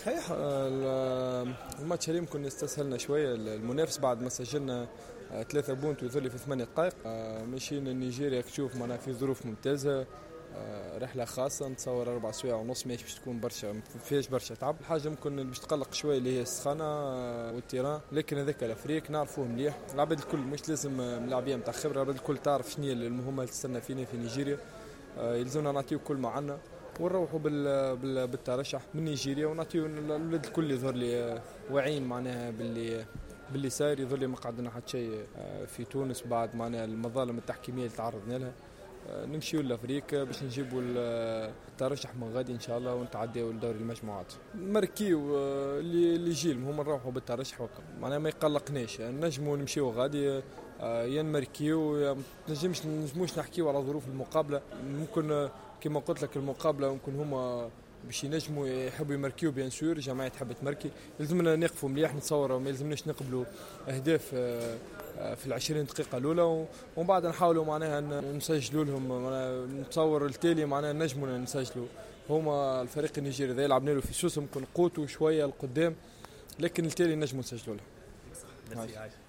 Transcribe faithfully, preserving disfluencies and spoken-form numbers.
صحيح. الماتش هذا يمكن استسهلنا شويه المنافس بعد ما سجلنا ثلاثة بونت ويظل في ثمانية دقائق. ماشيين نيجيريا تشوف معنا في ظروف ممتازه، رحله خاصه نتصور أربع سوايع ونص ماهيش باش تكون برشا، ما فيهاش برشا تعب. الحاجه ممكن باش تقلق شويه اللي هي السخانه والتيران، لكن هذاك الافريق نعرفوه مليح. العباد الكل مش لازم ملاعبيه نتاع خبره، العباد الكل تعرف شنو المهمه اللي تستنى فينا في نيجيريا. يلزمنا نعطيو كل ما عنا ونروحوا بالترشح من نيجيريا، ونعطيو الولاد الكل يظهر لي واعيين معناها باللي باللي صاير. يظهر لي ما قعدنا حتى شيء في تونس بعد معناها المظالم التحكيميه اللي تعرضنا لها. نمشيو لافريقيا باش نجيبوا الترشح من غادي ان شاء الله ونتعداو لدوري المجموعات. مركيو اللي جيل هم نروحوا بالترشح معناها ما يقلقناش، نجموا نمشيو غادي يا نمركيو يا نجمش نجموش نحكيو على ظروف المقابله. ممكن كما قلت لك المقابله ممكن هما باش ينجموا يحبوا يمركيو بيان سور، جماعه تحب تمركي لازمنا نقفوا مليح نتصوروا، ما يلزمناش نقبلوا اهداف في العشرين دقيقه الاولى ومن بعد نحاولوا معناها نسجلوا لهم. نتصور التالي معناها نجموا نسجلوا. هما الفريق النيجيري ذا لعبنا له في سوس ممكن قوته شويه القدام، لكن التالي نجموا نسجلوا لهم.